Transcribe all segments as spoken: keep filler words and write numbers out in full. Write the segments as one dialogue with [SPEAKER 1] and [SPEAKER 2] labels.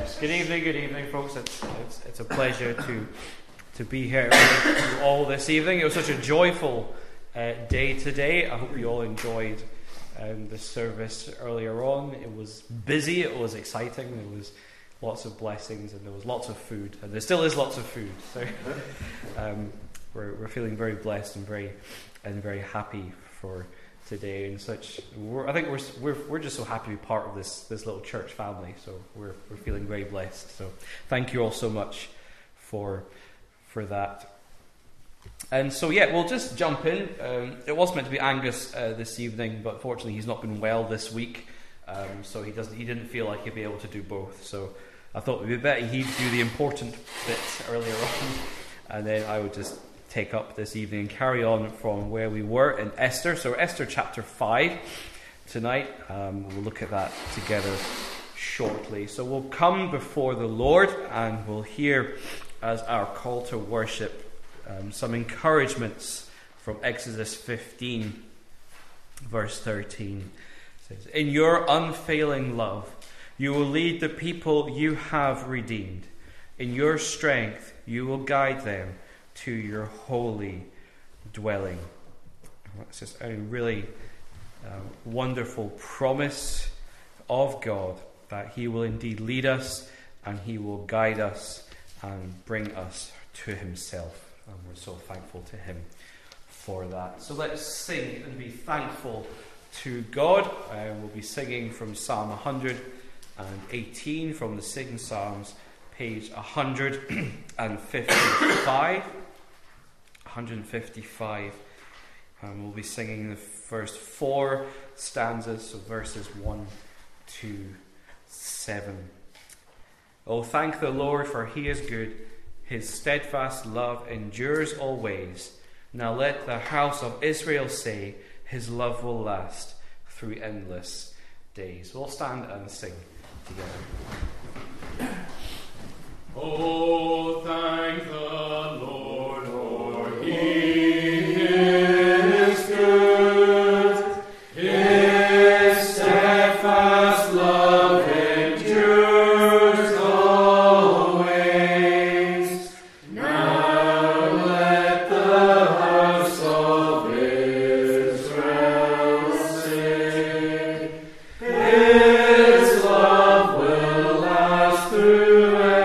[SPEAKER 1] Good evening, good evening, folks. It's it's, it's a pleasure to to be here with you all this evening. It was such a joyful uh, day today. I hope you all enjoyed um, the service earlier on. It was busy, it was exciting, there was lots of blessings, and there was lots of food, and there still is lots of food. So um, we're we're feeling very blessed and very and very happy for today and such. We're, I think we're we're we're just so happy to be part of this this little church family. So we're we're feeling very blessed. So thank you all so much for for that. And so yeah, we'll just jump in. Um, it was meant to be Angus uh, this evening, but fortunately he's not been well this week, um, so he doesn't he didn't feel like he'd be able to do both. So I thought it would be better he'd do the important bits earlier on, and then I would just take up this evening and carry on from where we were in Esther. So Esther chapter five tonight. Um, we'll look at that together shortly. So we'll come before the Lord and we'll hear as our call to worship um, some encouragements from Exodus fifteen verse thirteen. It says, "In your unfailing love you will lead the people you have redeemed. In your strength you will guide them to your holy dwelling." It's just a really uh, wonderful promise of God that He will indeed lead us and He will guide us and bring us to Himself. And we're so thankful to Him for that. So let's sing and be thankful to God. Uh, we'll be singing from Psalm one hundred eighteen from the Sing Psalms, page one hundred fifty-five. one hundred fifty-five, and we'll be singing the first four stanzas, so verses one to seven. "Oh, thank the Lord, for He is good. His steadfast love endures always. Now let the house of Israel say, His love will last through endless days." We'll stand and sing together.
[SPEAKER 2] Oh, thank the Lord, for He is good. His steadfast love endures always. Now let the house of Israel say, His love will last through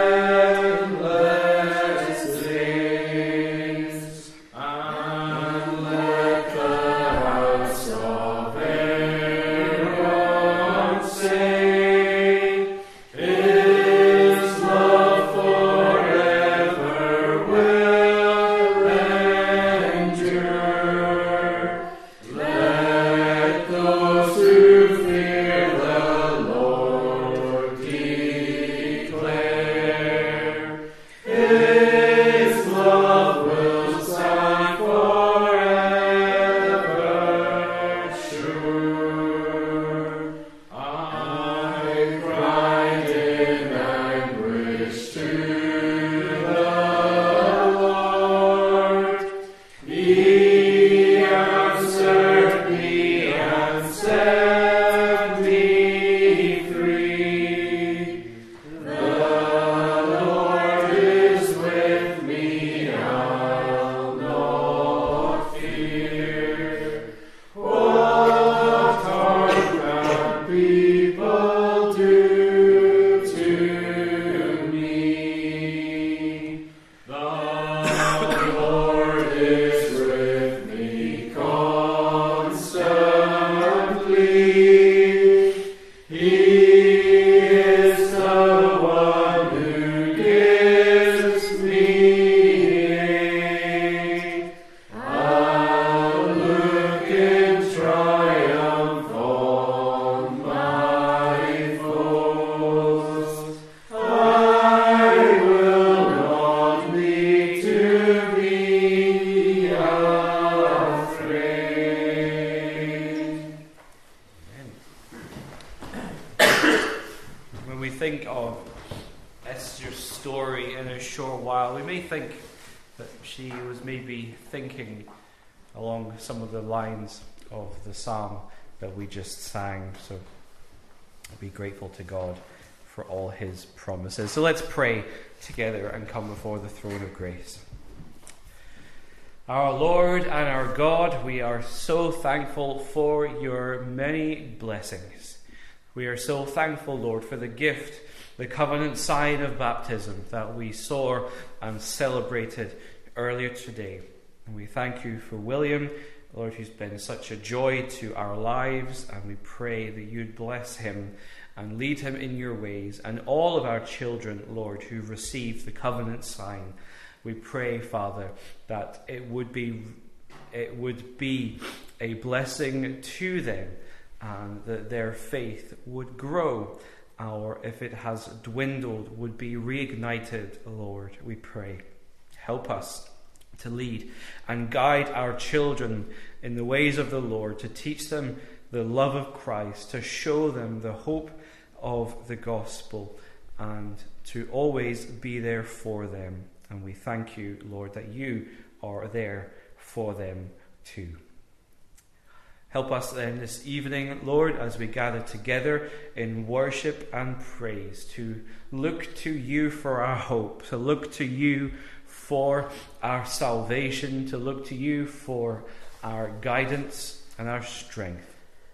[SPEAKER 1] along some of the lines of the psalm that we just sang. So I'll be grateful to God for all his promises. So let's pray together and come before the throne of grace. Our Lord and our God, we are so thankful for your many blessings. We are so thankful, Lord, for the gift, the covenant sign of baptism that we saw and celebrated earlier today. And we thank you for William, Lord, who's been such a joy to our lives, and we pray that you'd bless him and lead him in your ways, and all of our children, Lord, who received the covenant sign. We pray, Father, that it would be it would be a blessing to them, and that their faith would grow, or if it has dwindled, would be reignited, Lord, we pray. Help us to lead and guide our children in the ways of the Lord, to teach them the love of Christ, to show them the hope of the gospel, and to always be there for them. And we thank you, Lord, that you are there for them too. Help us then this evening, Lord, as we gather together in worship and praise, to look to you for our hope, to look to you for our salvation, to look to you for our guidance and our strength.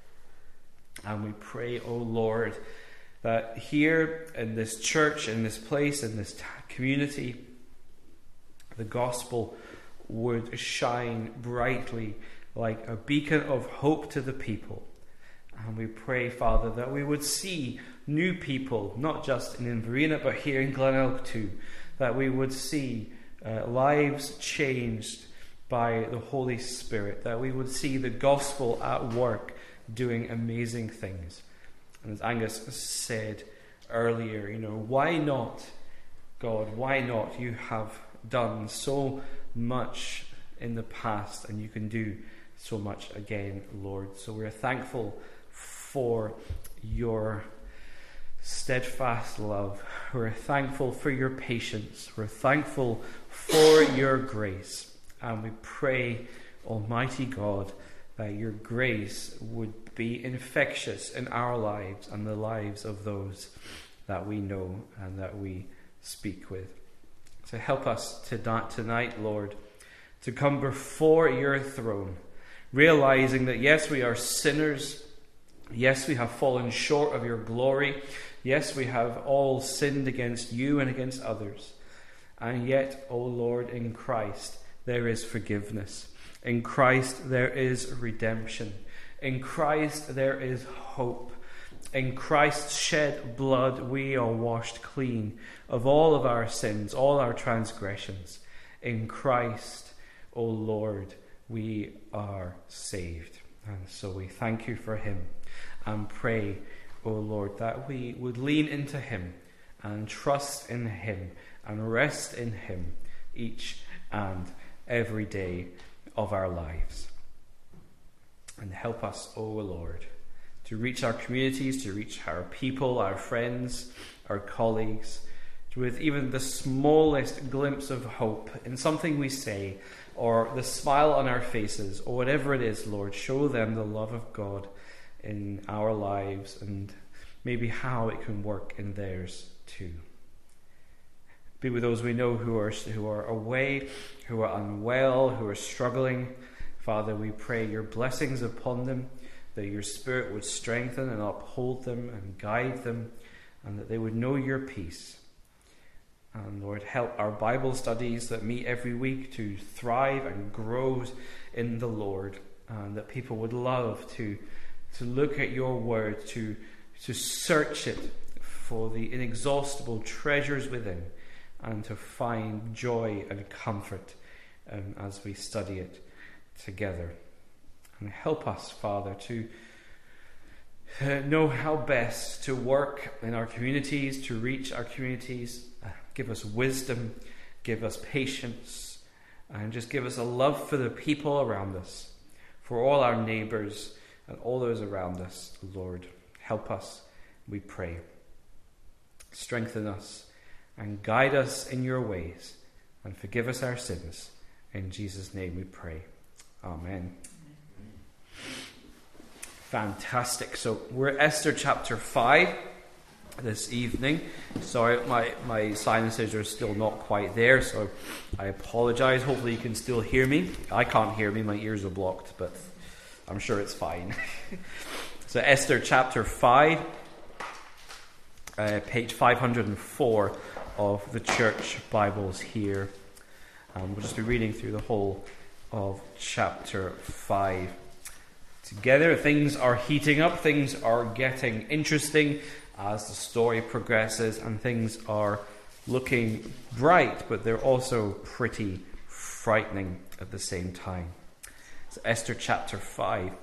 [SPEAKER 1] And we pray, O Lord, that here in this church, in this place, in this community, the gospel would shine brightly like a beacon of hope to the people. And we pray, Father, that we would see new people, not just in Inverina, but here in Glenelg too, that we would see uh, lives changed by the Holy Spirit, that we would see the gospel at work doing amazing things. And as Angus said earlier, you know, why not, God, why not? You have done so much in the past, and you can do so much again, Lord. So we're thankful for your steadfast love. We're thankful for your patience. We're thankful for your grace. And we pray, Almighty God, that your grace would be infectious in our lives and the lives of those that we know and that we speak with. So help us tonight, Lord, to come before your throne, realizing that yes, we are sinners. Yes, we have fallen short of your glory. Yes, we have all sinned against you and against others. And yet, O Lord, in Christ there is forgiveness. In Christ there is redemption. In Christ there is hope. In Christ's shed blood we are washed clean of all of our sins, all our transgressions. In Christ, O Lord, we are saved. And so we thank you for him and pray, O Lord, that we would lean into him and trust in him and rest in him each and every day of our lives. And help us, O Lord, to reach our communities, to reach our people, our friends, our colleagues, with even the smallest glimpse of hope in something we say, or the smile on our faces, or whatever it is, Lord. Show them the love of God in our lives and maybe how it can work in theirs too. Be with those we know who are who are away, who are unwell, who are struggling. Father, we pray your blessings upon them, that your Spirit would strengthen and uphold them and guide them, and that they would know your peace. And Lord, help our Bible studies that meet every week to thrive and grow in the Lord, and that people would love to, to look at your word, to, to search it for the inexhaustible treasures within, and to find joy and comfort um, as we study it together. And help us, Father, to uh, know how best to work in our communities, to reach our communities. Uh, give us wisdom, give us patience, and just give us a love for the people around us, for all our neighbours and all those around us, Lord. Help us, we pray. Strengthen us and guide us in your ways, and forgive us our sins. In Jesus' name we pray. Amen. Fantastic. So we're Esther chapter five. this evening. Sorry, my, my sinuses are still not quite there, so I apologise. Hopefully you can still hear me. I can't hear me, my ears are blocked, but I'm sure it's fine. So Esther chapter five, uh, page five hundred four of the church Bibles here. Um, we'll just be reading through the whole of chapter five together. Things are heating up, things are getting interesting as the story progresses, and things are looking bright, but they're also pretty frightening at the same time. So Esther chapter five,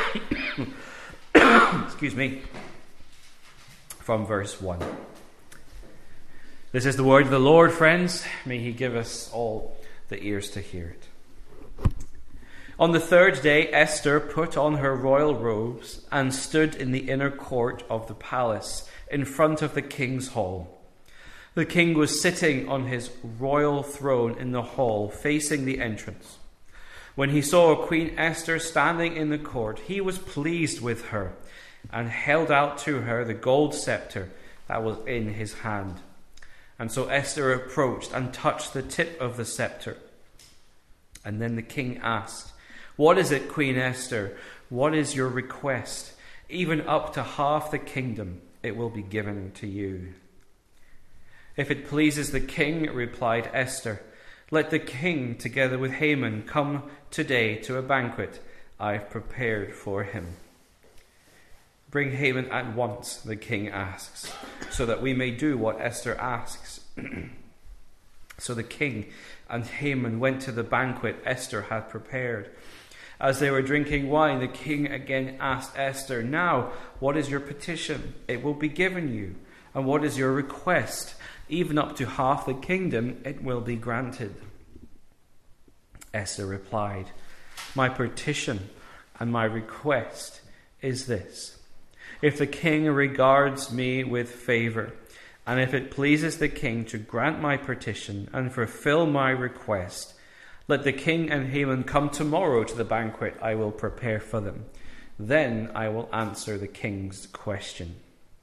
[SPEAKER 1] excuse me, from verse one. This is the word of the Lord, friends. May he give us all the ears to hear it. On the third day, Esther put on her royal robes and stood in the inner court of the palace in front of the king's hall. The king was sitting on his royal throne in the hall facing the entrance. When he saw Queen Esther standing in the court, he was pleased with her and held out to her the gold scepter that was in his hand. And so Esther approached and touched the tip of the scepter. And then the king asked, "What is it, Queen Esther? What is your request? Even up to half the kingdom it will be given to you." "If it pleases the king," replied Esther, "let the king, together with Haman, come today to a banquet I have prepared for him." "Bring Haman at once," the king asks, "so that we may do what Esther asks." So the king and Haman went to the banquet Esther had prepared. As they were drinking wine, the king again asked Esther, "Now, what is your petition? It will be given you. And what is your request? Even up to half the kingdom it will be granted." Esther replied, "My petition and my request is this. If the king regards me with favor, and if it pleases the king to grant my petition and fulfill my request, let the king and Haman come tomorrow to the banquet I will prepare for them. Then I will answer the king's question."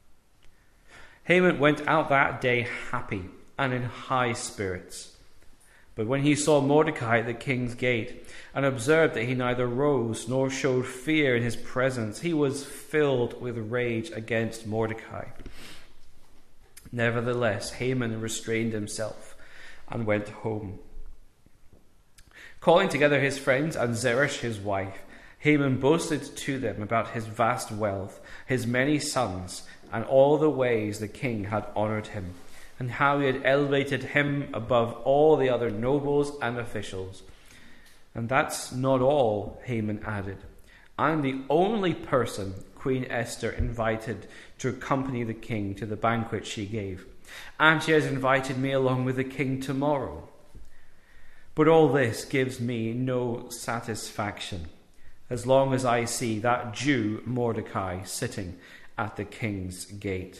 [SPEAKER 1] Haman went out that day happy and in high spirits. But when he saw Mordecai at the king's gate and observed that he neither rose nor showed fear in his presence, he was filled with rage against Mordecai. Nevertheless, Haman restrained himself and went home. Calling together his friends and Zeresh his wife, Haman boasted to them about his vast wealth, his many sons, and all the ways the king had honored him, and how he had elevated him above all the other nobles and officials. "And that's not all," Haman added. "I'm the only person Queen Esther invited to accompany the king to the banquet she gave, and she has invited me along with the king tomorrow. But all this gives me no satisfaction, as long as I see that Jew Mordecai sitting at the king's gate."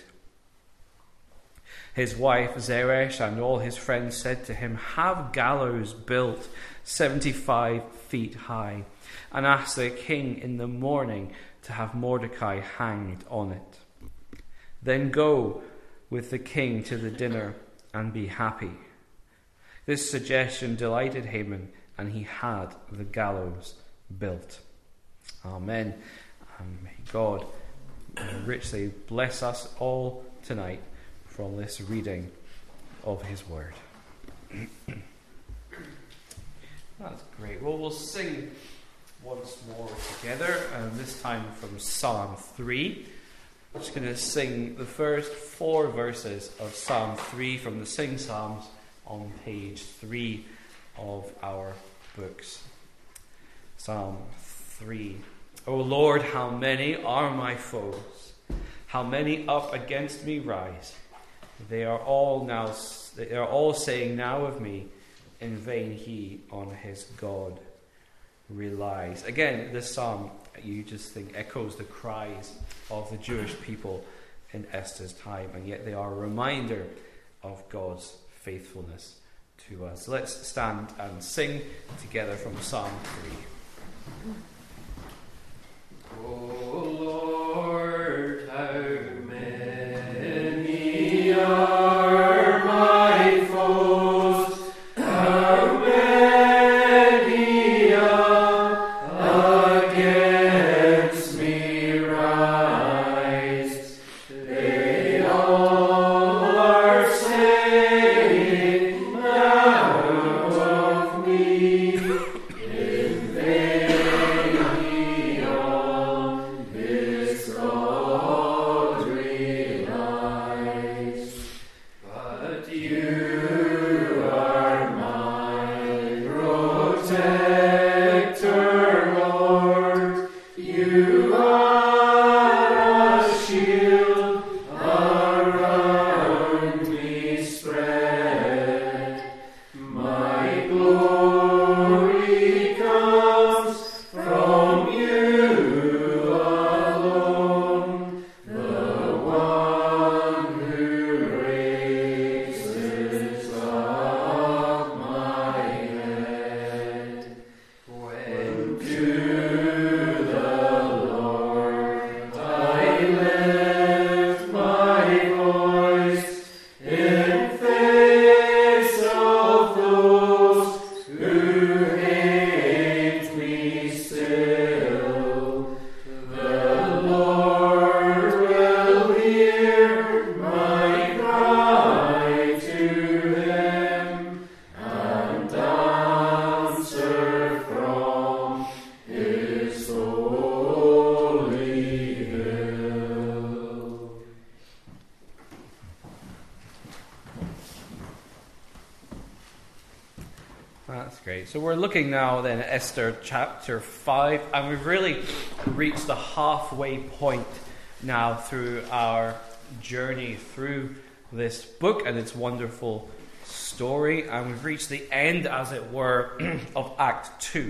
[SPEAKER 1] His wife Zeresh and all his friends said to him, "Have gallows built seventy-five feet high, and ask the king in the morning to have Mordecai hanged on it. Then go with the king to the dinner and be happy." This suggestion delighted Haman, and he had the gallows built. Amen. And may God richly bless us all tonight from this reading of his word. That's great. Well, we'll sing once more together, and this time from Psalm three. We're just going to sing the first four verses of Psalm three from the Sing Psalms on page three of our books. Psalm three. "O Lord, how many are my foes? How many up against me rise? They are all now. They are all saying now of me, in vain he on his God relies." Again, this psalm, you just think, echoes the cries of the Jewish people in Esther's time, and yet they are a reminder of God's faithfulness to us. So let's stand and sing together from Psalm three. "O Lord, how many That's great. So we're looking now then at Esther chapter five, and we've really reached the halfway point now through our journey through this book and its wonderful story, and we've reached the end, as it were, of Act two.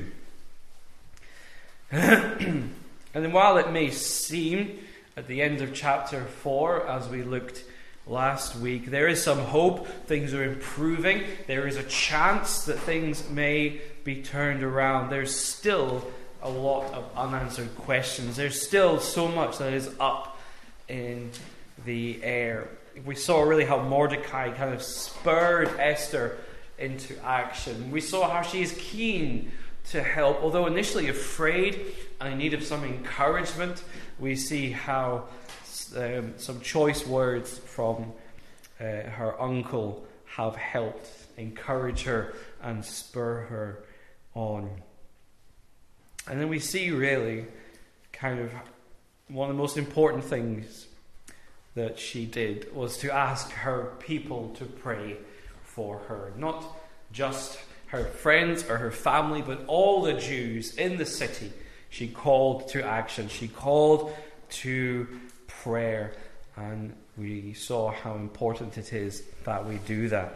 [SPEAKER 1] And then while it may seem at the end of chapter four, as we looked last week, there is some hope, things are improving, there is a chance that things may be turned around, there's still a lot of unanswered questions, there's still so much that is up in the air. We saw really how Mordecai kind of spurred Esther into action. We saw how she is keen to help, although initially afraid and in need of some encouragement. We see how Um, some choice words from uh, her uncle have helped encourage her and spur her on. And then we see really kind of one of the most important things that she did was to ask her people to pray for her. Not just her friends or her family, but all the Jews in the city. She called to action. She called to prayer, and we saw how important it is that we do that.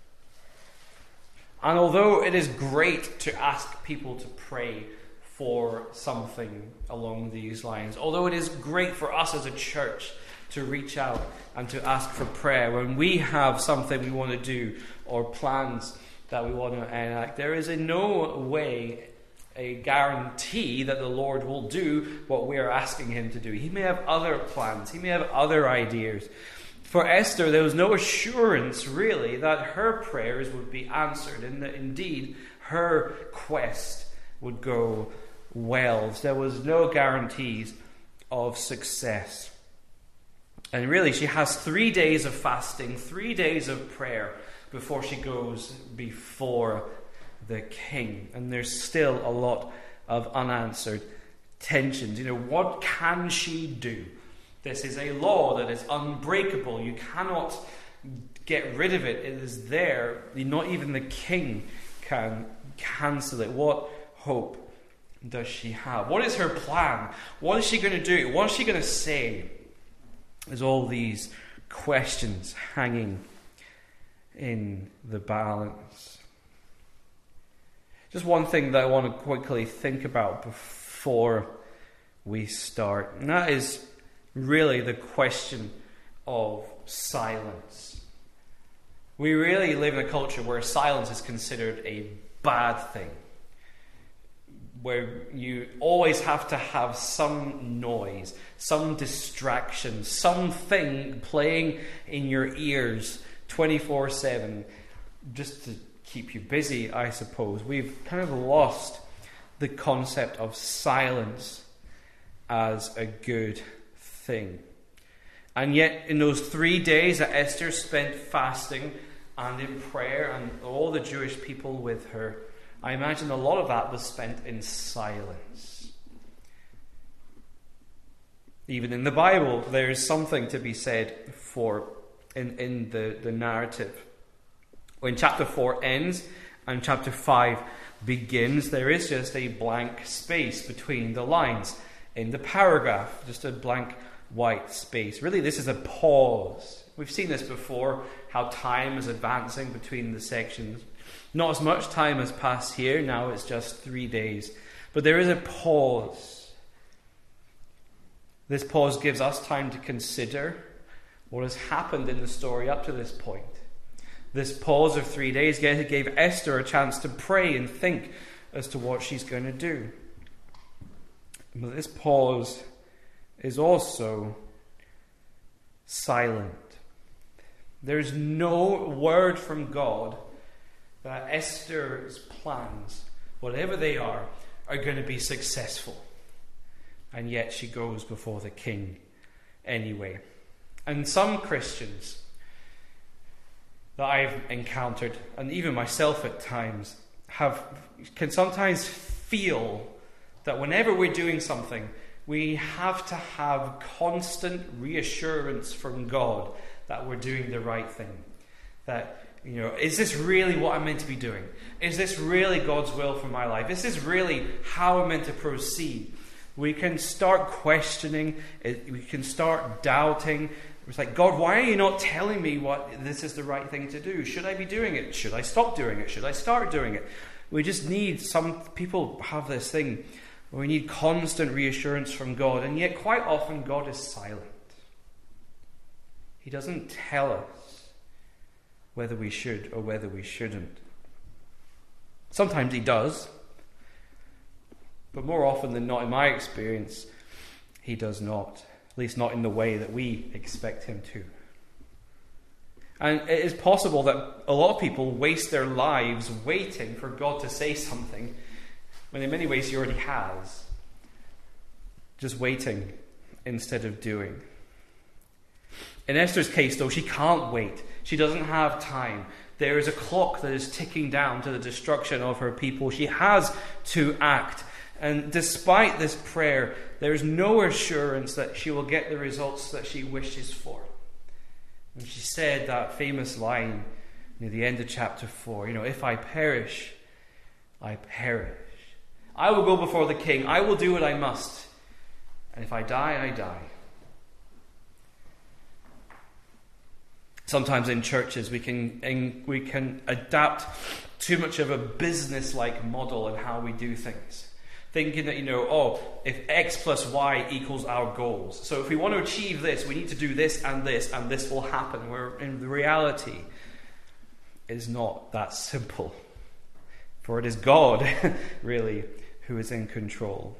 [SPEAKER 1] And although it is great to ask people to pray for something along these lines, although it is great for us as a church to reach out and to ask for prayer when we have something we want to do or plans that we want to enact, there is in no way a guarantee that the Lord will do what we are asking him to do. He may have other plans. He may have other ideas. For Esther, there was no assurance, really, that her prayers would be answered and that indeed her quest would go well. There was no guarantees of success. And really, she has three days of fasting, three days of prayer before she goes before the king, and there's still a lot of unanswered tensions. You know, what can she do? This is a law that is unbreakable. You cannot get rid of it. It is there. Not even the king can cancel it. What hope does she have? What is her plan? What is she going to do? What is she going to say? There's all these questions hanging in the balance. Just one thing that I want to quickly think about before we start, and that is really the question of silence. We really live in a culture where silence is considered a bad thing, where you always have to have some noise, some distraction, something playing in your ears twenty-four seven, just to keep you busy, I suppose. We've kind of lost the concept of silence as a good thing. And yet, in those three days that Esther spent fasting and in prayer, and all the Jewish people with her, I imagine a lot of that was spent in silence. Even in the Bible, there is something to be said for in, in the, the narrative When chapter four ends and chapter five begins, there is just a blank space between the lines in the paragraph, just a blank white space. Really, this is a pause. We've seen this before, how time is advancing between the sections. Not as much time has passed here, now it's just three days. But there is a pause. This pause gives us time to consider what has happened in the story up to this point. This pause of three days gave Esther a chance to pray and think as to what she's going to do. But this pause is also silent. There's no word from God that Esther's plans, whatever they are, are going to be successful. And yet she goes before the king anyway. And some Christians that I've encountered, and even myself at times, have can sometimes feel that whenever we're doing something, we have to have constant reassurance from God that we're doing the right thing. That, you know, is this really what I'm meant to be doing? Is this really God's will for my life? Is this really how I'm meant to proceed? We can start questioning, we can start doubting. It's like, God, why are you not telling me what this is the right thing to do? Should I be doing it? Should I stop doing it? Should I start doing it? We just need, some people have this thing where we need constant reassurance from God, and yet quite often God is silent. He doesn't tell us whether we should or whether we shouldn't. Sometimes he does, but more often than not, in my experience, he does not. At least not in the way that we expect him to. And it is possible that a lot of people waste their lives waiting for God to say something, when in many ways he already has. Just waiting instead of doing. In Esther's case, though, she can't wait. She doesn't have time. There is a clock that is ticking down to the destruction of her people. She has to act. And despite this prayer, there is no assurance that she will get the results that she wishes for. And she said that famous line near the end of chapter four, you know, if I perish, I perish. I will go before the king. I will do what I must. And if I die, I die. Sometimes in churches we can in, we can adapt too much of a business-like model in how we do things. Thinking that, you know, oh, if X plus Y equals our goals. So if we want to achieve this, we need to do this and this, and this will happen. Where in reality, it is not that simple. For it is God, really, who is in control.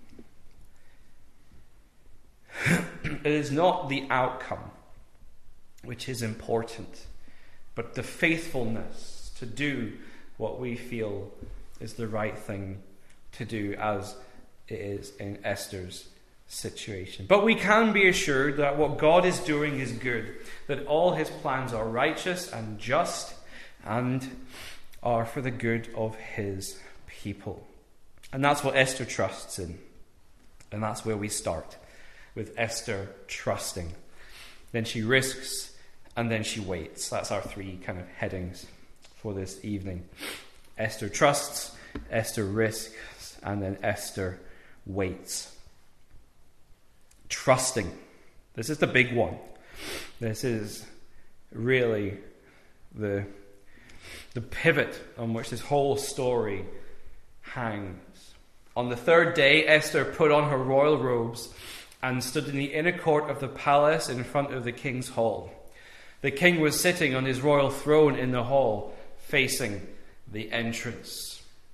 [SPEAKER 1] It is not the outcome which is important, but the faithfulness to do what we feel is the right thing to do, as it is in Esther's situation. But we can be assured that what God is doing is good, that all his plans are righteous and just and are for the good of his people. And that's what Esther trusts in. And that's where we start, with Esther trusting. Then she risks, and then she waits. That's our three kind of headings for this evening. Esther trusts, Esther risks, and then Esther waits. Trusting. This is the big one. This is really the, the pivot on which this whole story hangs. On the third day, Esther put on her royal robes and stood in the inner court of the palace in front of the king's hall. The king was sitting on his royal throne in the hall, facing the entrance.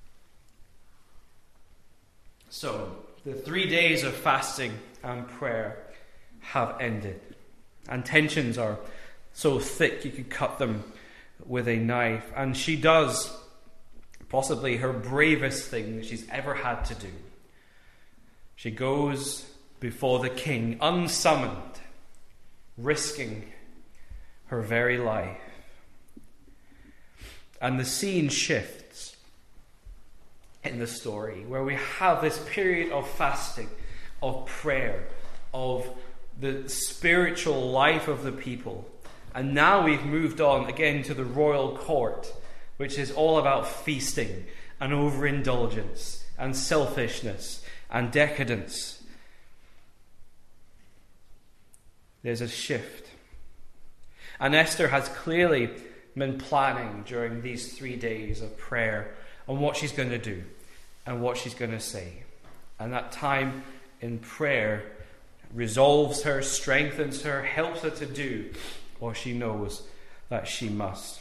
[SPEAKER 1] So, the three days of fasting and prayer have ended. And tensions are so thick you could cut them with a knife. And she does possibly her bravest thing that she's ever had to do. She goes before the king, unsummoned, risking her very life. And the scene shifts in the story, where we have this period of fasting, of prayer, of the spiritual life of the people. And now we've moved on again to the royal court, which is all about feasting and overindulgence and selfishness and decadence. There's a shift. And Esther has clearly been planning during these three days of prayer on what she's going to do and what she's going to say. And that time in prayer resolves her, strengthens her, helps her to do what she knows that she must.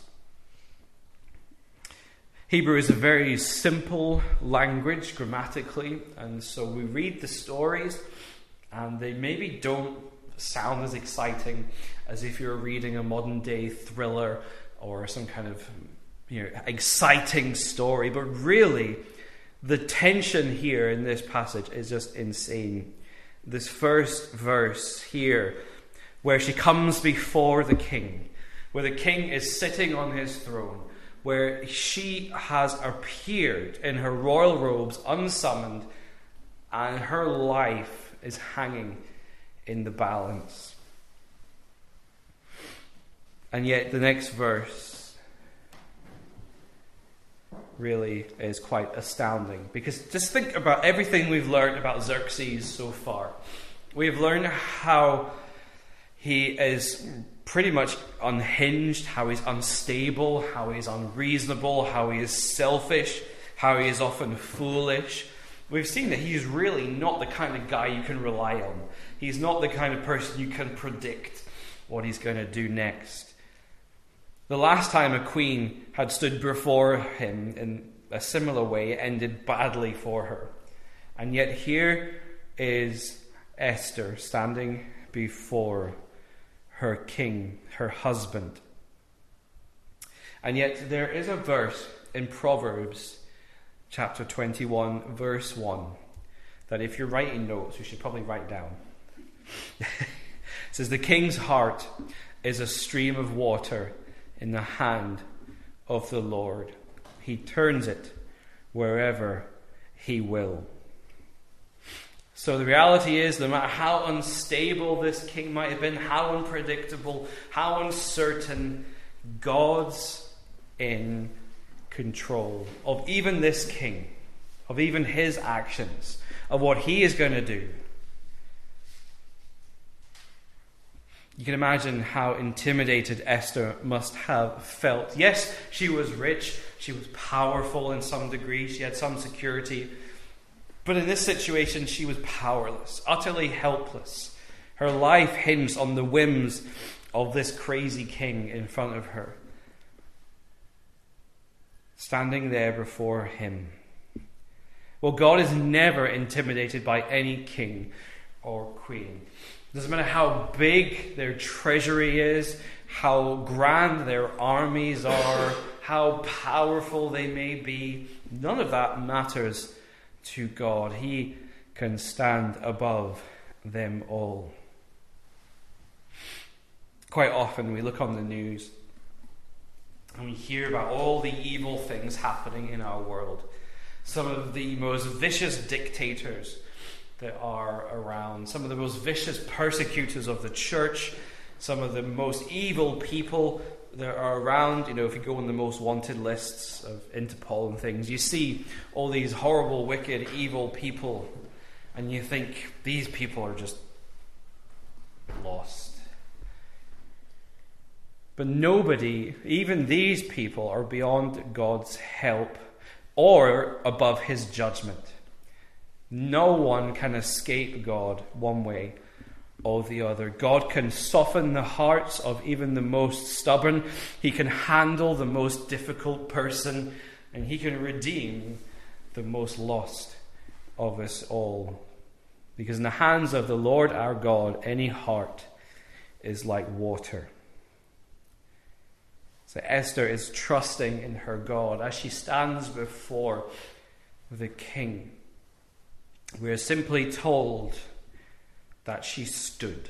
[SPEAKER 1] Hebrew is a very simple language grammatically, and so we read the stories and they maybe don't sound as exciting as if you're reading a modern day thriller or some kind of, you know, exciting story, but really the tension here in this passage is just insane. This first verse here, where she comes before the king, where the king is sitting on his throne, where she has appeared in her royal robes unsummoned, and her life is hanging in the balance. And yet the next verse really is quite astounding, because just think about everything we've learned about Xerxes so far. We've learned how he is pretty much unhinged, how he's unstable, how he's unreasonable, how he is selfish, how he is often foolish. We've seen that he's really not the kind of guy you can rely on. He's not the kind of person you can predict what he's going to do next. The last time a queen had stood before him in a similar way, it ended badly for her. And yet here is Esther standing before her king, her husband. And yet there is a verse in Proverbs chapter twenty-one, verse one, that if you're writing notes, you should probably write down. It says, "The king's heart is a stream of water in the hand of the Lord. He turns it wherever he will." So the reality is, no matter how unstable this king might have been, how unpredictable, how uncertain, God's in control of even this king, of even his actions, of what he is going to do. You can imagine how intimidated Esther must have felt. Yes, she was rich, she was powerful in some degree, she had some security, but in this situation she was powerless, utterly helpless. Her life hinged on the whims of this crazy king in front of her, standing there before him. Well, God is never intimidated by any king or queen. It doesn't matter how big their treasury is, how grand their armies are, how powerful they may be. None of that matters to God. He can stand above them all. Quite often we look on the news and we hear about all the evil things happening in our world. Some of the most vicious dictators that are around, some of the most vicious persecutors of the church, some of the most evil people that are around. You know, if you go on the most wanted lists of Interpol and things, you see all these horrible, wicked, evil people, and you think these people are just lost. But nobody, even these people, are beyond God's help or above his judgment. No one can escape God one way or the other. God can soften the hearts of even the most stubborn. He can handle the most difficult person, and he can redeem the most lost of us all. Because in the hands of the Lord our God, any heart is like water. So Esther is trusting in her God as she stands before the king. We are simply told that she stood.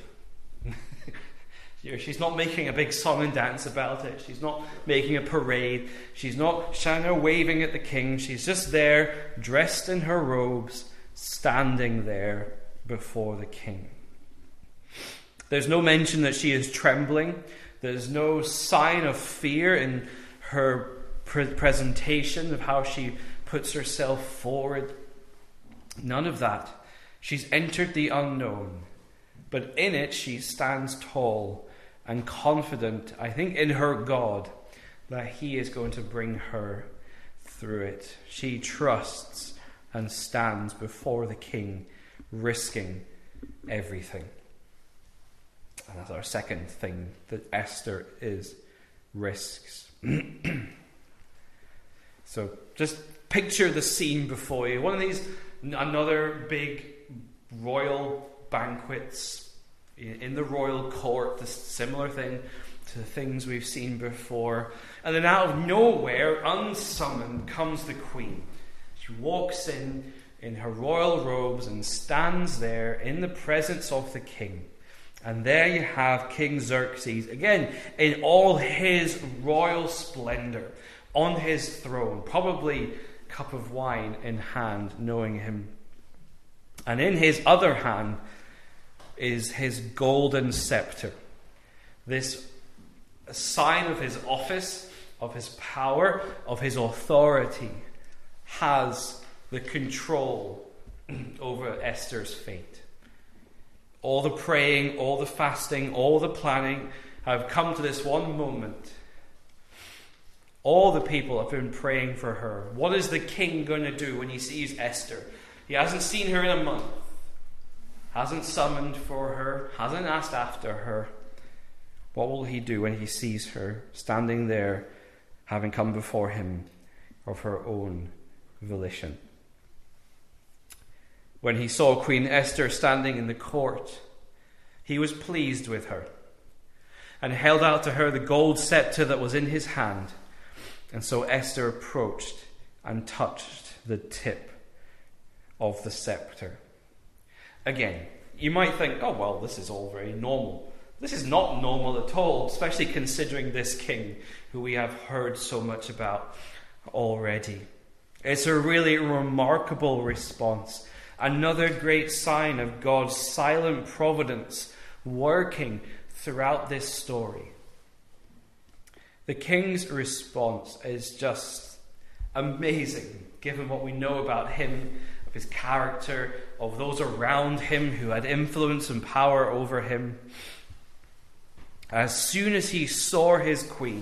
[SPEAKER 1] She's not making a big song and dance about it. She's not making a parade. She's not standing or waving at the king. She's just there, dressed in her robes, standing there before the king. There's no mention that she is trembling. There's no sign of fear in her pre- presentation of how she puts herself forward. None of that. She's entered the unknown, but in it she stands tall and confident, I think, in her God, that He is going to bring her through it. She trusts and stands before the King, risking everything. And that's our second thing that Esther is, risks. So just picture the scene before you. One of these, another big royal banquets in the royal court, this similar thing to the things we've seen before. And then out of nowhere, unsummoned, comes the queen. She walks in in her royal robes and stands there in the presence of the king. And there you have King Xerxes, again, in all his royal splendor, on his throne, probably a cup of wine in hand, knowing him. And in his other hand is his golden scepter. This sign of his office, of his power, of his authority, has the control over Esther's fate. All the praying, all the fasting, all the planning have come to this one moment. All the people have been praying for her. What is the king going to do when he sees Esther? He hasn't seen her in a month. Hasn't summoned for her. Hasn't asked after her. What will he do when he sees her standing there, having come before him of her own volition? When he saw Queen Esther standing in the court, he was pleased with her and held out to her the gold scepter that was in his hand. And so Esther approached and touched the tip of the scepter. Again, you might think, oh, well, this is all very normal. This is not normal at all, especially considering this king who we have heard so much about already. It's a really remarkable response. Another great sign of God's silent providence working throughout this story. The king's response is just amazing, given what we know about him, of his character, of those around him who had influence and power over him. As soon as he saw his queen,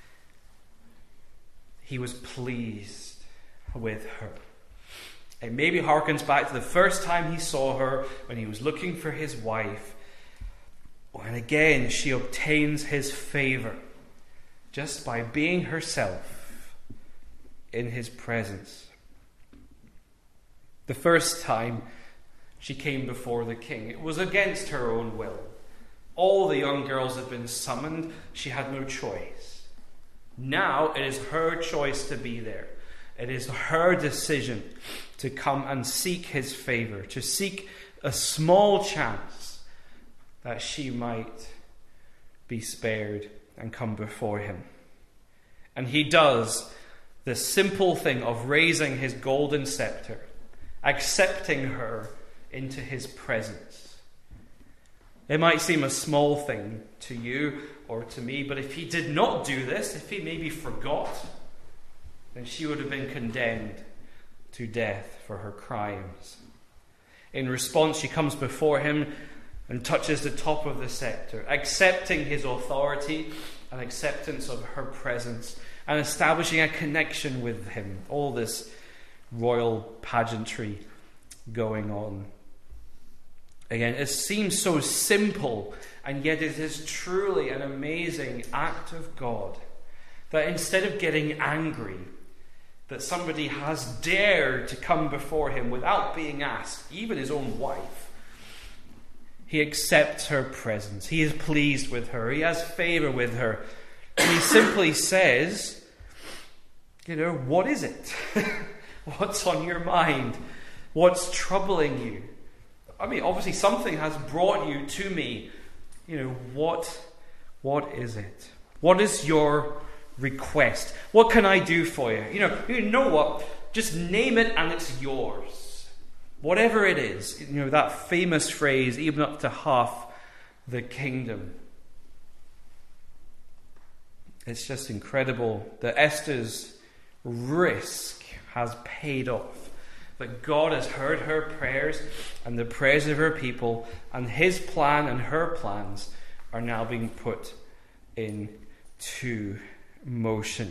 [SPEAKER 1] he was pleased with her. It maybe harkens back to the first time he saw her when he was looking for his wife. And again, she obtains his favor just by being herself in his presence. The first time she came before the king, it was against her own will. All the young girls had been summoned. She had no choice. Now it is her choice to be there. It is her decision to come and seek his favor, to seek a small chance that she might be spared and come before him. And he does the simple thing of raising his golden scepter, accepting her into his presence. It might seem a small thing to you or to me, but if he did not do this, if he maybe forgot, then she would have been condemned to death for her crimes. In response, she comes before him and touches the top of the scepter, accepting his authority and acceptance of her presence and establishing a connection with him. All this royal pageantry going on. Again, it seems so simple, and yet it is truly an amazing act of God that instead of getting angry that somebody has dared to come before him without being asked, even his own wife, he accepts her presence. He is pleased with her. He has favor with her. And he simply says, you know, what is it? What's on your mind? What's troubling you? I mean, obviously something has brought you to me. You know, what, what is it? What is your request? What can I do for you? You know, you know what? Just name it and it's yours. Whatever it is, you know, that famous phrase, even up to half the kingdom. It's just incredible that Esther's risk has paid off. That God has heard her prayers and the prayers of her people, and his plan and her plans are now being put into motion.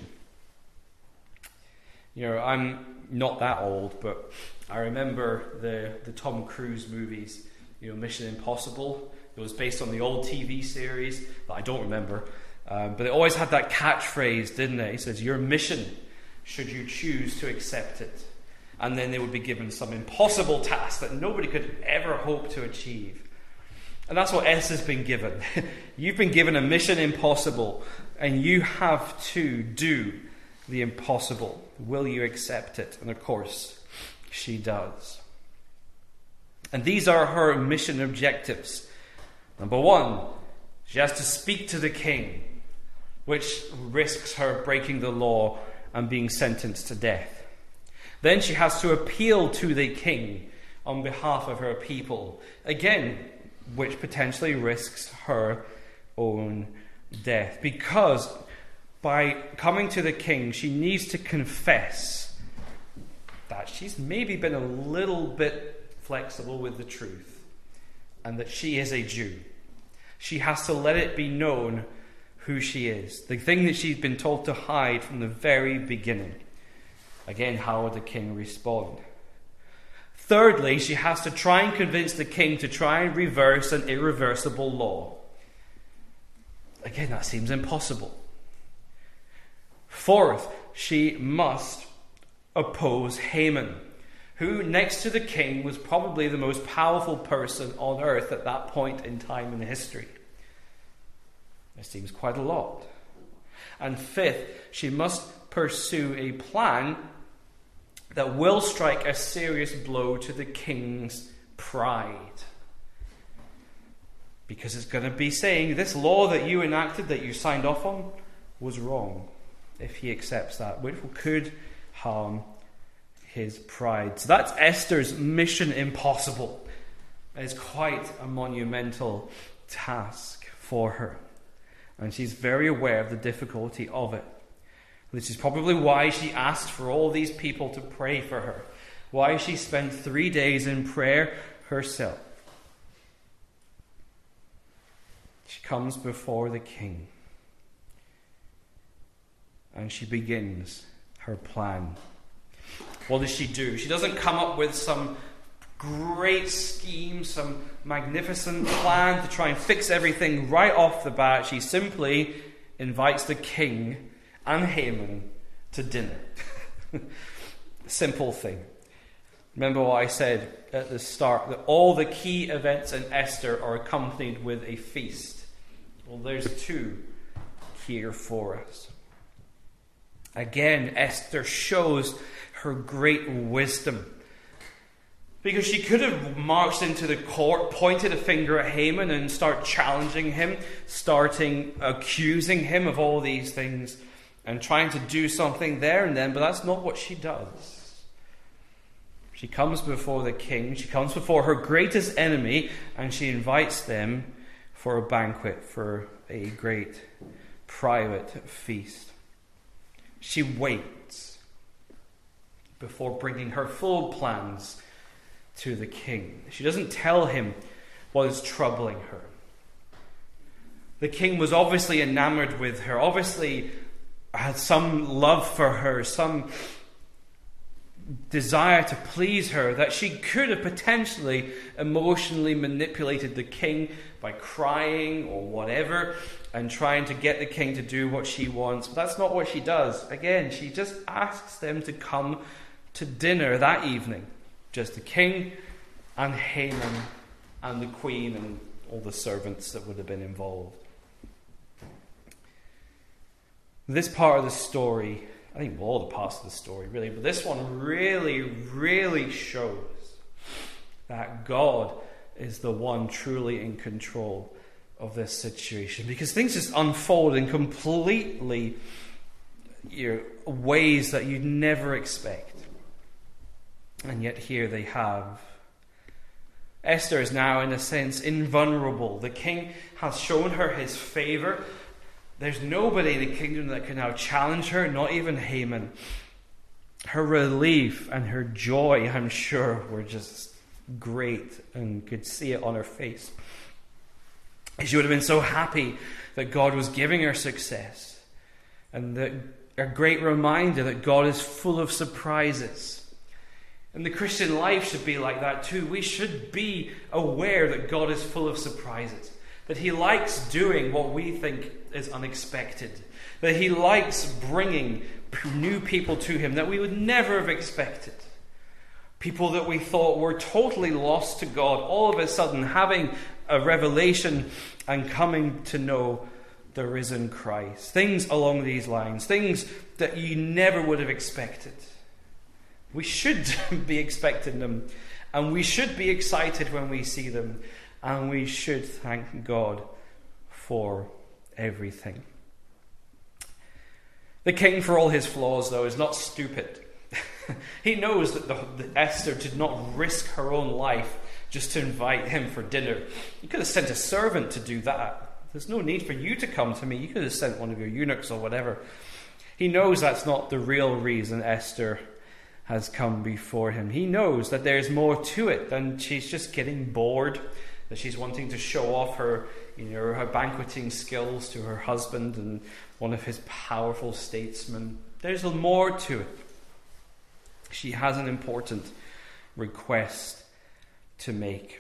[SPEAKER 1] You know, I'm not that old, but I remember the, the Tom Cruise movies, you know, Mission Impossible. It was based on the old T V series that I don't remember. Um, but it always had that catchphrase, didn't it? He says, your mission, should you choose to accept it. And then they would be given some impossible task that nobody could ever hope to achieve. And that's what Esther's been given. You've been given a mission impossible, and you have to do the impossible. Will you accept it? And of course, she does. And these are her mission objectives. Number one, she has to speak to the king, which risks her breaking the law and being sentenced to death. Then she has to appeal to the king on behalf of her people, again, which potentially risks her own death. Because by coming to the king, she needs to confess that she's maybe been a little bit flexible with the truth, and that she is a Jew. She has to let it be known who she is, the thing that she's been told to hide from the very beginning. Again, how would the king respond? Thirdly, she has to try and convince the king to try and reverse an irreversible law. Again, that seems impossible. Fourth, she must oppose Haman, who, next to the king, was probably the most powerful person on earth at that point in time in history. It seems quite a lot. And fifth, she must pursue a plan that will strike a serious blow to the king's pride. Because it's going to be saying, this law that you enacted, that you signed off on, was wrong, if he accepts that, which could harm his pride. So that's Esther's mission impossible. It's quite a monumental task for her. And she's very aware of the difficulty of it. This is probably why she asked for all these people to pray for her. Why she spent three days in prayer herself. She comes before the king. And she begins her plan. What does she do? She doesn't come up with some great scheme, some magnificent plan to try and fix everything right off the bat. She simply invites the king and Haman to dinner. Simple thing. Remember what I said at the start, that all the key events in Esther are accompanied with a feast. Well, there's two here for us. Again, Esther shows her great wisdom. Because she could have marched into the court, pointed a finger at Haman and start challenging him, starting accusing him of all these things and trying to do something there and then, but that's not what she does. She comes before the king, she comes before her greatest enemy, and she invites them for a banquet, for a great private feast. She waits before bringing her full plans to the king. She doesn't tell him what is troubling her. The king was obviously enamored with her, obviously had some love for her, some desire to please her, that she could have potentially emotionally manipulated the king by crying or whatever and trying to get the king to do what she wants. But that's not what she does. Again, she just asks them to come to dinner that evening. Just the king and Haman and the queen and all the servants that would have been involved. This part of the story, I think all the parts of the story really, but this one really, really shows that God is the one truly in control of this situation. Because things just unfold in completely, you know, ways that you'd never expect. And yet here they have. Esther is now, in a sense, invulnerable. The king has shown her his favor. There's nobody in the kingdom that can now challenge her, not even Haman. Her relief and her joy, I'm sure, were just great, and could see it on her face. She would have been so happy that God was giving her success, and that a great reminder that God is full of surprises. And the Christian life should be like that too. We should be aware that God is full of surprises, that He likes doing what we think is unexpected, that He likes bringing new people to Him that we would never have expected. People that we thought were totally lost to God, all of a sudden having a revelation and coming to know the risen Christ. Things along these lines, things that you never would have expected. We should be expecting them, and we should be excited when we see them, and we should thank God for everything. The king, for all his flaws, though, is not stupid. He knows that, the, that Esther did not risk her own life just to invite him for dinner. You could have sent a servant to do that. There's no need for you to come to me. You could have sent one of your eunuchs or whatever. He knows that's not the real reason Esther has come before him. He knows that there's more to it than she's just getting bored, that she's wanting to show off her, you know, her banqueting skills to her husband and one of his powerful statesmen. There's more to it. She has an important request to make.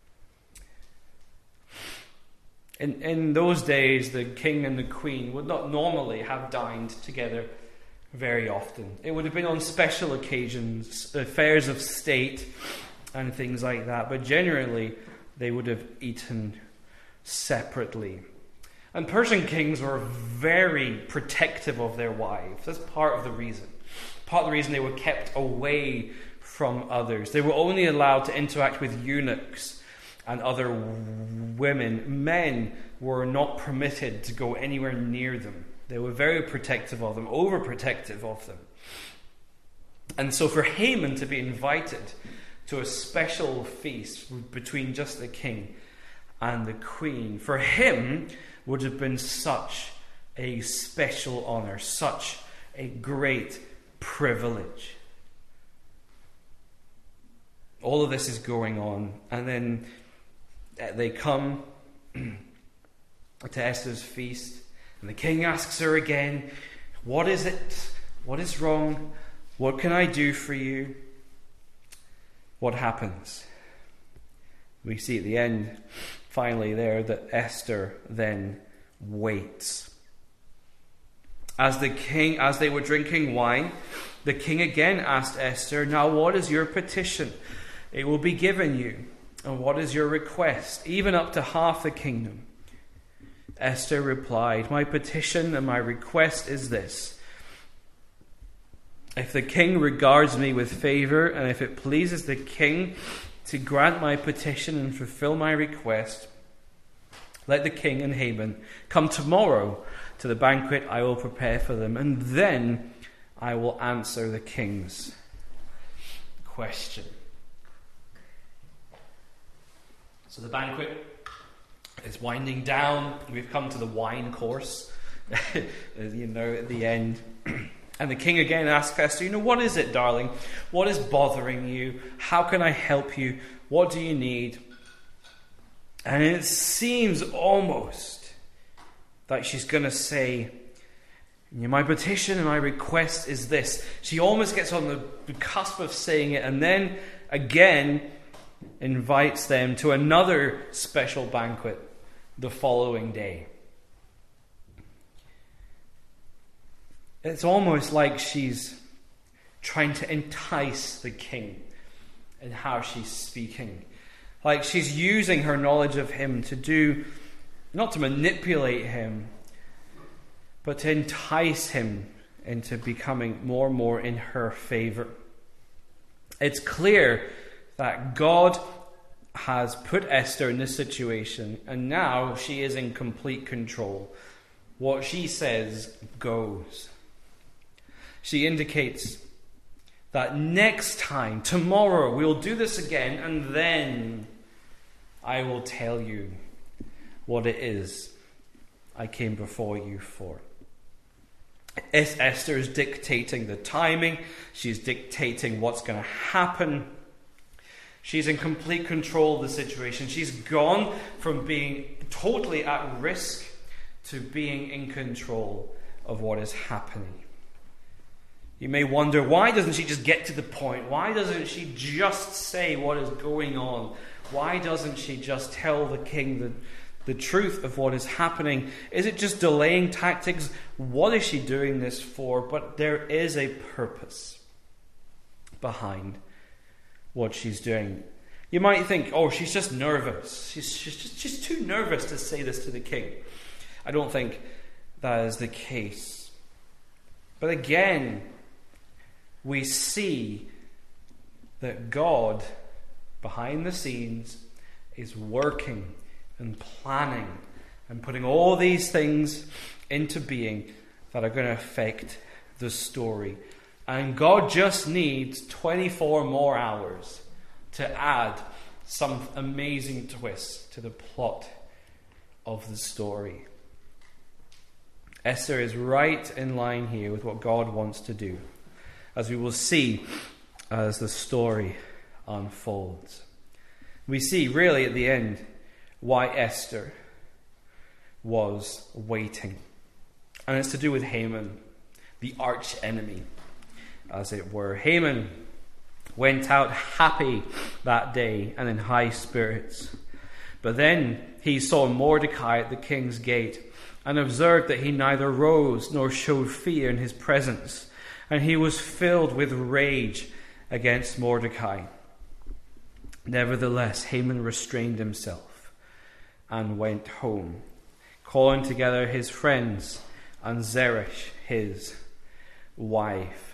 [SPEAKER 1] In, in those days, the king and the queen would not normally have dined together very often. It would have been on special occasions, affairs of state and things like that. But generally, they would have eaten separately. And Persian kings were very protective of their wives. That's part of the reason. Part of the reason they were kept away from others. They were only allowed to interact with eunuchs and other women. Men were not permitted to go anywhere near them. They were very protective of them, overprotective of them. And so for Haman to be invited to a special feast between just the king and the queen, for him would have been such a special honor, such a great privilege. All of this is going on, and then they come to Esther's feast, and the king asks her again, "What is it? What is wrong? What can I do for you?" What happens? We see at the end, finally there, that Esther then waits. As the king, as they were drinking wine, the king again asked Esther, "Now what is your petition? It will be given you. And what is your request? Even up to half the kingdom." Esther replied, "My petition and my request is this. If the king regards me with favor, and if it pleases the king to grant my petition and fulfill my request, let the king and Haman come tomorrow to the banquet I will prepare for them, and then I will answer the king's question." So the banquet is winding down. We've come to the wine course, you know, at the end. And the king again asks Esther, "You know, what is it, darling? What is bothering you? How can I help you? What do you need?" And it seems almost like she's going to say, "My petition and my request is this." She almost gets on the cusp of saying it, and then again invites them to another special banquet the following day. It's almost like she's trying to entice the king in how she's speaking. Like she's using her knowledge of him to do, not to manipulate him, but to entice him into becoming more and more in her favor. It's clear that God has put Esther in this situation, and now she is in complete control. What she says goes. She indicates that next time, tomorrow, we'll do this again, and then I will tell you what it is I came before you for. Esther is dictating the timing. She's dictating what's going to happen. She's in complete control of the situation. She's gone from being totally at risk to being in control of what is happening. You may wonder, why doesn't she just get to the point? Why doesn't she just say what is going on? Why doesn't she just tell the king the, the truth of what is happening? Is it just delaying tactics? What is she doing this for? But there is a purpose behind what she's doing. You might think, oh, she's just nervous. She's, she's, just, she's too nervous to say this to the king. I don't think that is the case. But again, we see that God, behind the scenes, is working and planning and putting all these things into being that are going to affect the story. And God just needs twenty-four more hours to add some amazing twists to the plot of the story. Esther is right in line here with what God wants to do, as we will see as the story unfolds. We see really at the end why Esther was waiting. And it's to do with Haman, the arch enemy, as it were. Haman went out happy that day and in high spirits. But then he saw Mordecai at the king's gate and observed that he neither rose nor showed fear in his presence. And he was filled with rage against Mordecai. Nevertheless, Haman restrained himself and went home, calling together his friends and Zeresh, his wife.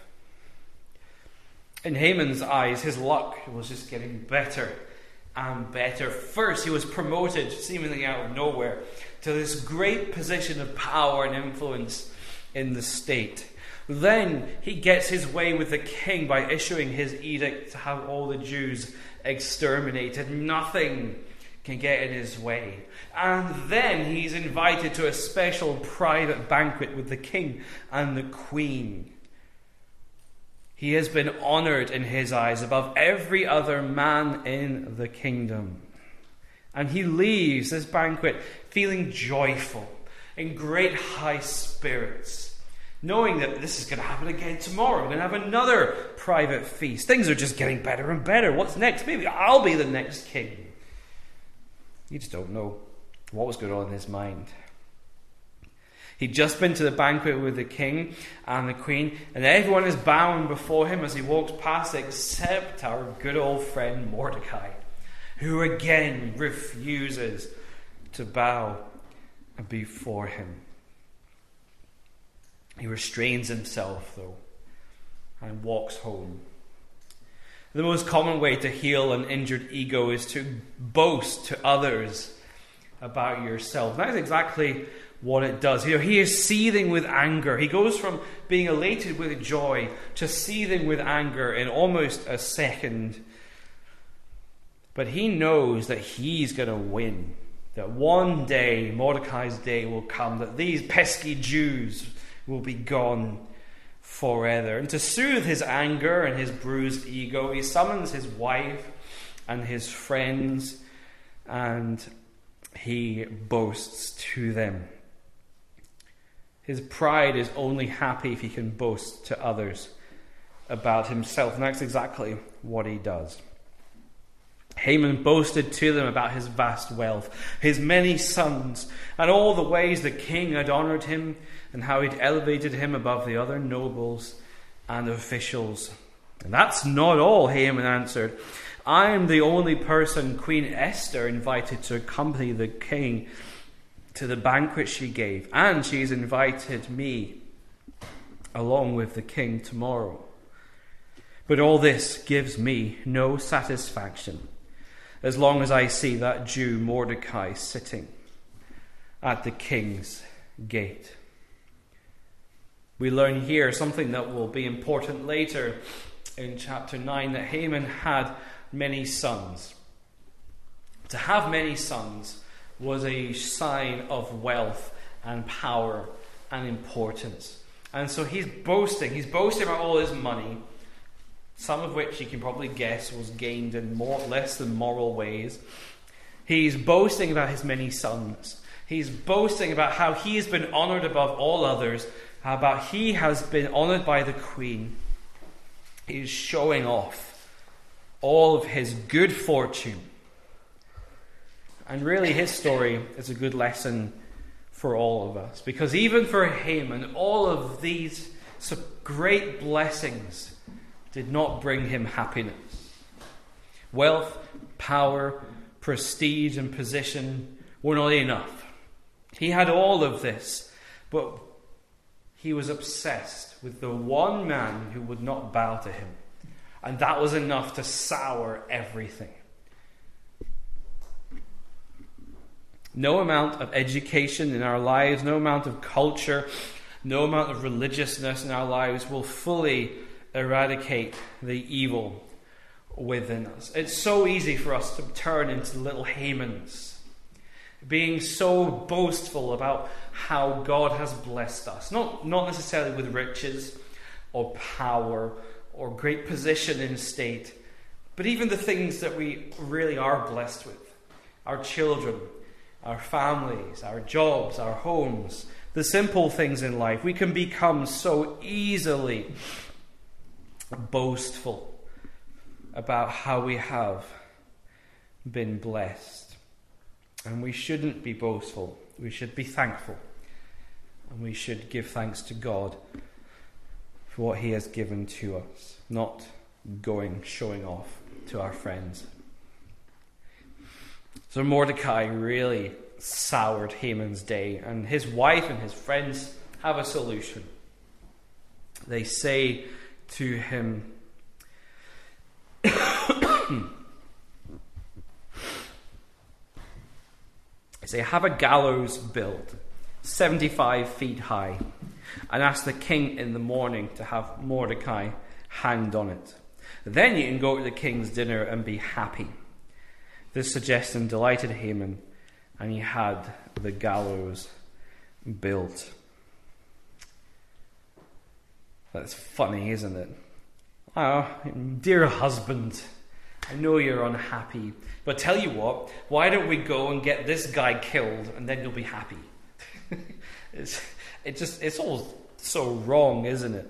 [SPEAKER 1] In Haman's eyes, his luck was just getting better and better. First, he was promoted, seemingly out of nowhere, to this great position of power and influence in the state. Then he gets his way with the king by issuing his edict to have all the Jews exterminated. Nothing can get in his way. And then he's invited to a special private banquet with the king and the queen. He has been honored in his eyes above every other man in the kingdom. And he leaves this banquet feeling joyful, in great high spirits, knowing that this is going to happen again tomorrow. We're going to have another private feast. Things are just getting better and better. What's next? Maybe I'll be the next king. You just don't know what was going on in his mind. He'd just been to the banquet with the king and the queen, and everyone is bowing before him as he walks past, except our good old friend Mordecai, who again refuses to bow before him. He restrains himself, though, and walks home. The most common way to heal an injured ego is to boast to others about yourself. That's exactly what it does. You know, he is seething with anger. He goes from being elated with joy to seething with anger in almost a second. But he knows that he's going to win. That one day, Mordecai's day will come, that these pesky Jews will be gone forever. And to soothe his anger and his bruised ego, he summons his wife and his friends, and he boasts to them. His pride is only happy if he can boast to others about himself, and that's exactly what he does. Haman boasted to them about his vast wealth, his many sons, and all the ways the king had honoured him, and how he'd elevated him above the other nobles and officials. And that's not all, Haman answered. I am the only person Queen Esther invited to accompany the king to the banquet she gave, and she's invited me along with the king tomorrow. But all this gives me no satisfaction as long as I see that Jew Mordecai sitting at the king's gate. We learn here something that will be important later in chapter nine, that Haman had many sons. To have many sons was a sign of wealth and power and importance. And so he's boasting. He's boasting about all his money, some of which you can probably guess was gained in more less than moral ways. He's boasting about his many sons. He's boasting about how he has been honoured above all others, about he has been honoured by the queen. He's showing off all of his good fortune. And really his story is a good lesson for all of us. Because even for Haman, all of these great blessings did not bring him happiness. Wealth, power, prestige and position were not enough. He had all of this, but he was obsessed with the one man who would not bow to him. And that was enough to sour everything. No amount of education in our lives, no amount of culture, no amount of religiousness in our lives will fully eradicate the evil within us. It's so easy for us to turn into little Hamans, being so boastful about how God has blessed us. Not, not necessarily with riches or power or great position in state, but even the things that we really are blessed with. Our children, our families, our jobs, our homes, the simple things in life. We can become so easily boastful about how we have been blessed. And we shouldn't be boastful. We should be thankful. And we should give thanks to God for what he has given to us, not going showing off to our friends. So Mordecai really soured Haman's day, and his wife and his friends have a solution. They say to him, they have a gallows built seventy-five feet high, and ask the king in the morning to have Mordecai hanged on it. Then you can go to the king's dinner and be happy. This suggestion delighted Haman, and he had the gallows built. That's funny, isn't it? Oh, dear husband, I know you're unhappy, but tell you what, why don't we go and get this guy killed, and then you'll be happy? it's, it just, it's all so wrong, isn't it?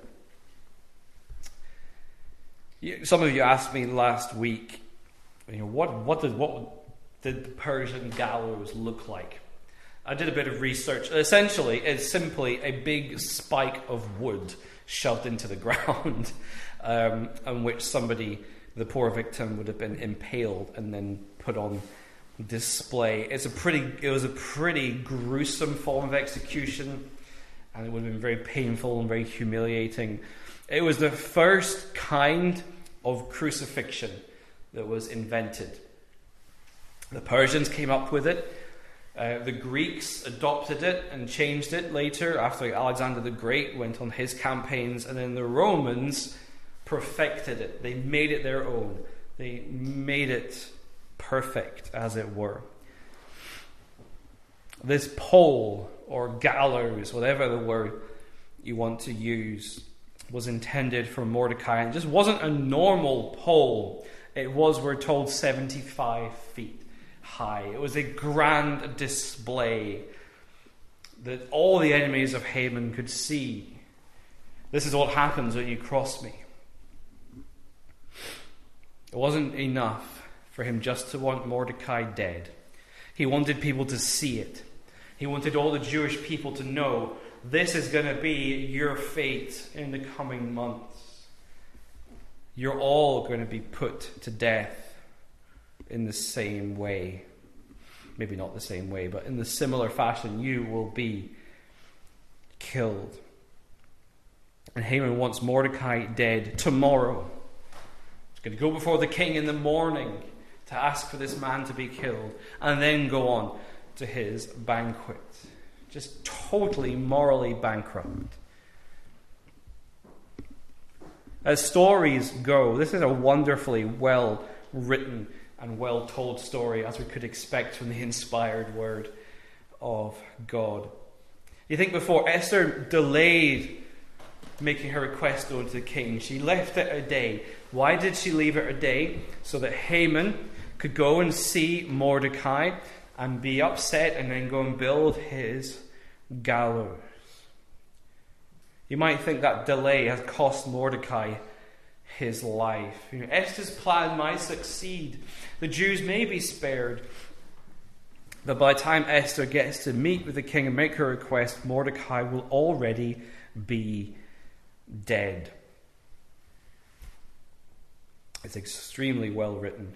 [SPEAKER 1] You, some of you asked me last week, you know, what, what did, what did the Persian gallows look like? I did a bit of research. Essentially, it's simply a big spike of wood shoved into the ground, um, on which somebody, the poor victim, would have been impaled and then put on display. It's a pretty, it was a pretty gruesome form of execution, and it would have been very painful and very humiliating. It was the first kind of crucifixion that was invented. The Persians came up with it. Uh, the Greeks adopted it and changed it later after Alexander the Great went on his campaigns, and then the Romans perfected it. They made it their own. They made it perfect, as it were. This pole or gallows, whatever the word you want to use, was intended for Mordecai, and it just wasn't a normal pole. It was, we're told, seventy-five feet high. It was a grand display that all the enemies of Haman could see. This is what happens when you cross me. It wasn't enough for him just to want Mordecai dead. He wanted people to see it. He wanted all the Jewish people to know, this is going to be your fate in the coming months. You're all going to be put to death in the same way. Maybe not the same way, but in the similar fashion, you will be killed. And Haman wants Mordecai dead tomorrow. He's going to go before the king in the morning to ask for this man to be killed, and then go on to his banquet. Just totally morally bankrupt. As stories go, this is a wonderfully well written and well told story, as we could expect from the inspired word of God. You think before Esther delayed making her request known to the king. She left it a day. Why did she leave it a day? So that Haman could go and see Mordecai and be upset and then go and build his gallows. You might think that delay has cost Mordecai his life. You know, Esther's plan might succeed. The Jews may be spared. But by the time Esther gets to meet with the king and make her request, Mordecai will already be dead. It's extremely well written.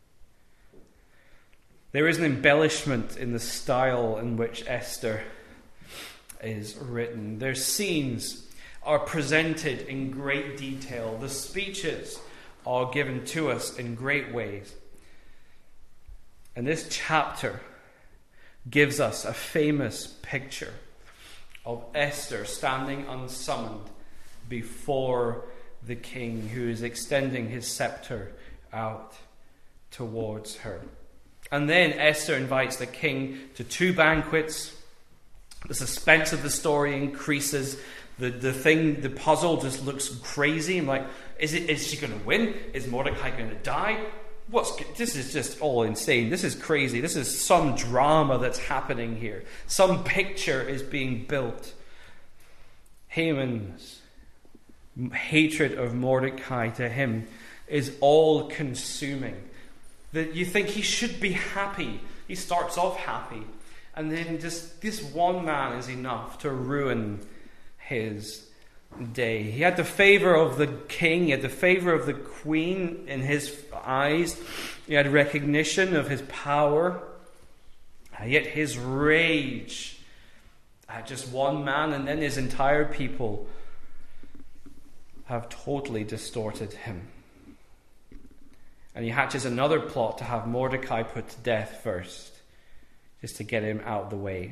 [SPEAKER 1] There is an embellishment in the style in which Esther is written. Their scenes are presented in great detail. The speeches are given to us in great ways. And this chapter gives us a famous picture of Esther standing unsummoned before the king, who is extending his scepter out towards her. And then Esther invites the king to two banquets. The suspense of the story increases. The, the thing, the puzzle just looks crazy. I'm like, is it? Is she going to win? Is Mordecai going to die? What's this is just all insane. This is crazy. This is some drama that's happening here. Some picture is being built. Haman's hatred of Mordecai to him is all-consuming. That you think he should be happy. He starts off happy, and then just this one man is enough to ruin his day. He had the favor of the king, he had the favor of the queen in his eyes, he had recognition of his power, and yet his rage at just one man and then his entire people have totally distorted him. And he hatches another plot to have Mordecai put to death first, just to get him out of the way.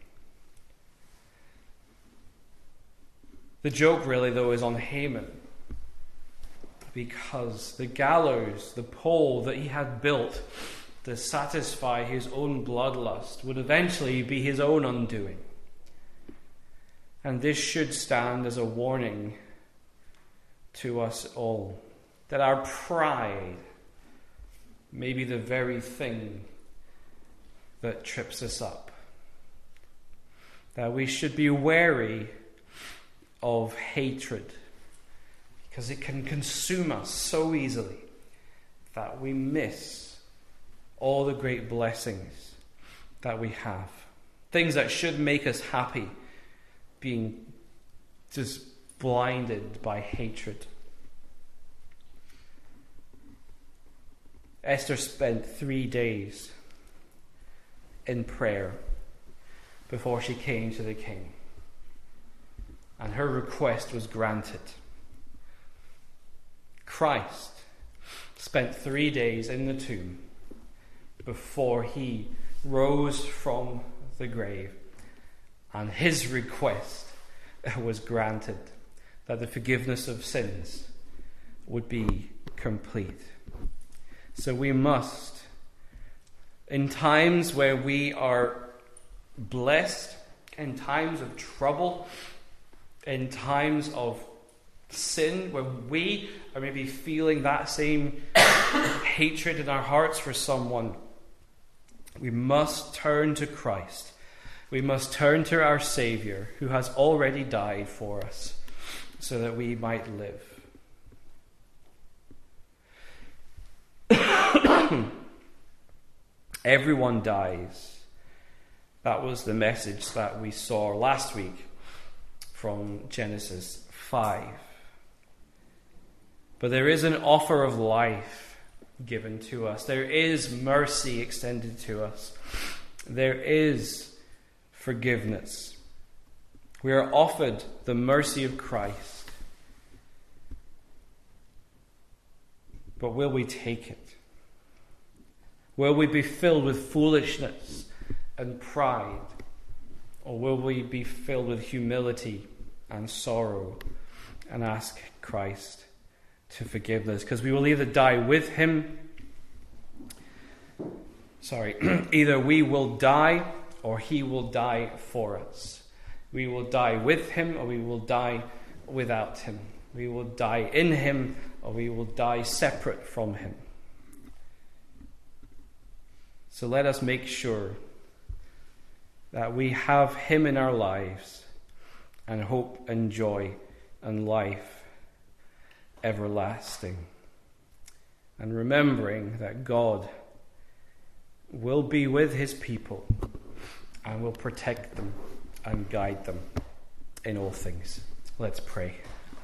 [SPEAKER 1] The joke really, though, is on Haman, because the gallows, the pole that he had built to satisfy his own bloodlust, would eventually be his own undoing. And this should stand as a warning to us all, that our pride may be the very thing that trips us up. That we should be wary of hatred, because it can consume us so easily that we miss all the great blessings that we have. Things that should make us happy, being just blinded by hatred. Esther spent three days in prayer before she came to the king, and her request was granted. Christ spent three days in the tomb before he rose from the grave, and his request was granted, that the forgiveness of sins would be complete. So we must, in times where we are blessed, in times of trouble, in times of sin, where we are maybe feeling that same hatred in our hearts for someone, we must turn to Christ. We must turn to our Savior, who has already died for us, so that we might live. Everyone dies. That was the message that we saw last week from Genesis five. But there is an offer of life given to us. There is mercy extended to us. There is forgiveness. We are offered the mercy of Christ. But will we take it? Will we be filled with foolishness and pride? Or will we be filled with humility and sorrow and ask Christ to forgive us? Because we will either die with him, sorry, either we will die or he will die for us. We will die with him, or we will die without him. We will die in him, or we will die separate from him. So let us make sure that we have him in our lives, and hope and joy and life everlasting. And remembering that God will be with his people and will protect them and guide them in all things. Let's pray.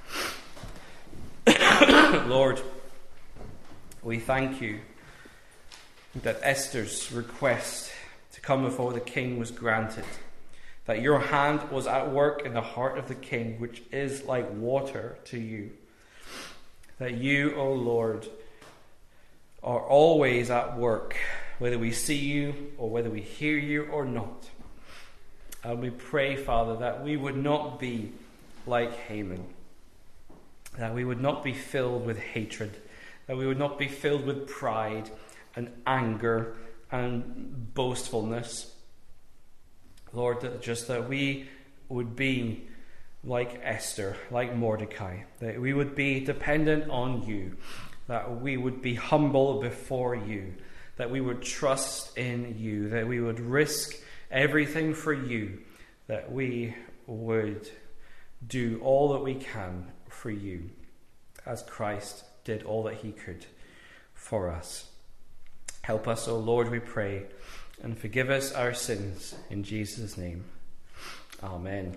[SPEAKER 1] Lord, we thank you that Esther's request to come before the king was granted, that your hand was at work in the heart of the king, which is like water to you, that you, O Lord, are always at work, whether we see you or whether we hear you or not. And we pray, Father, that we would not be like Haman, that we would not be filled with hatred, that we would not be filled with pride and anger and boastfulness. Lord, that just that we would be like Esther, like Mordecai, that we would be dependent on you, that we would be humble before you, that we would trust in you, that we would risk everything for you, that we would do all that we can for you, as Christ did all that he could for us. Help us, O Lord, we pray, and forgive us our sins, in Jesus' name. Amen.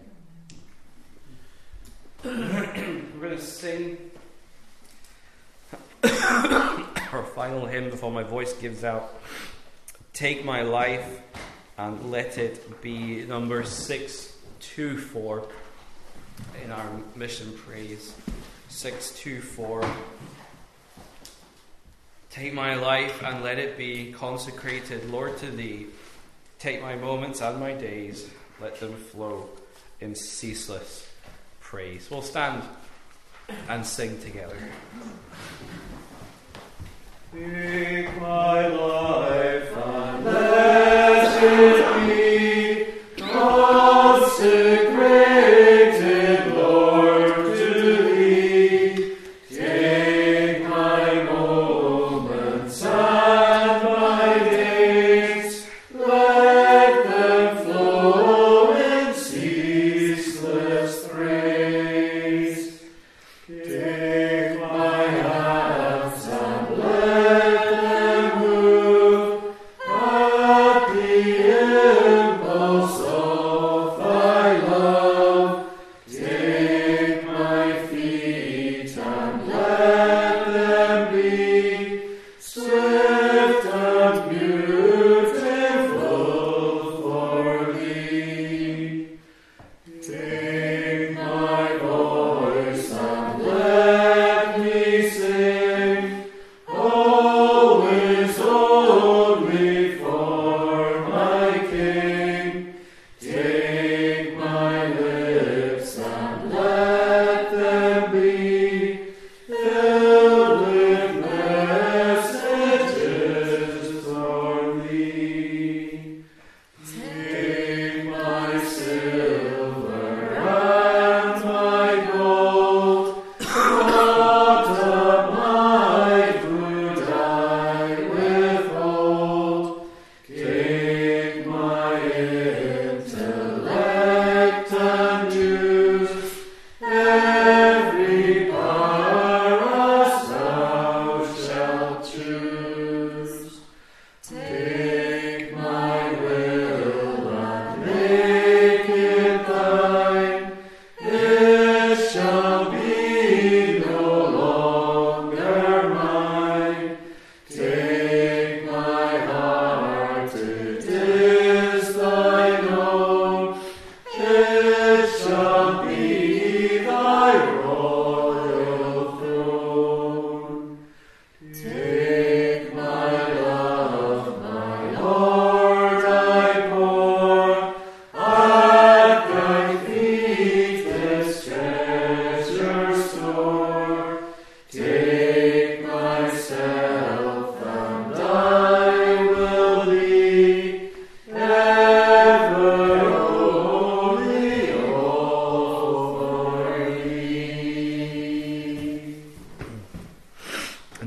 [SPEAKER 1] We're going to sing our final hymn before my voice gives out. Take My Life and Let It Be, number six two four in our mission praise. six two four. Take my life and let it be consecrated, Lord, to thee. Take my moments and my days, let them flow in ceaseless praise. We'll stand and sing together. Take my life and let it be consecrated, Lord, to thee. Take my moments and my days, let them flow in ceaseless praise. Take my hands and let them move at the impulse of thy love. Take my feet and let them be swift and beautiful for thee. Take my voice and let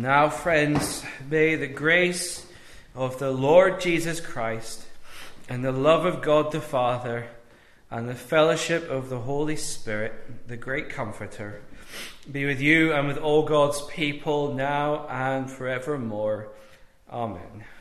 [SPEAKER 1] now, friends, may the grace of the Lord Jesus Christ and the love of God the Father and the fellowship of the Holy Spirit, the great Comforter, be with you and with all God's people now and forevermore. Amen.